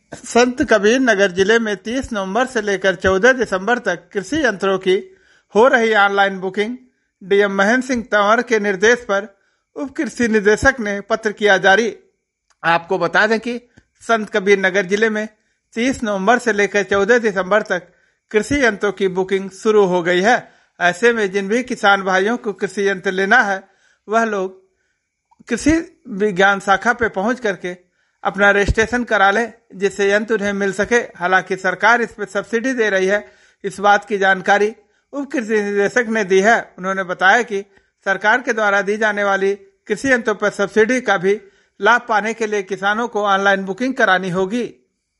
संत कबीर नगर जिले में 30 नवंबर से लेकर 14 दिसंबर तक कृषि यंत्रों की हो रही online booking. DM Mahendra Singh Tanwar के निर्देश पर उप कृषि निदेशक ने पत्र किया जारी। आपको बता दें कि संत कबीर नगर जिले में 30 नवंबर से लेकर 14 दिसंबर तक कृषि यंत्रों की बुकिंग शुरू हो गई है। ऐसे में जिन भी किसान भाइयों को कृषि यंत्र लेना है वह लोग कृषि विज्ञान शाखा पे पहुंच करके अपना रजिस्ट्रेशन करा ले, जिससे यंत्र उन्हें मिल सके। हालांकि सरकार इस पर सब्सिडी दे रही है, इस बात की जानकारी उप कृषि निदेशक ने दी है। उन्होंने बताया कि सरकार के द्वारा दी जाने वाली कृषि यंत्रों पर सब्सिडी का भी लाभ पाने के लिए किसानों को ऑनलाइन बुकिंग करानी होगी।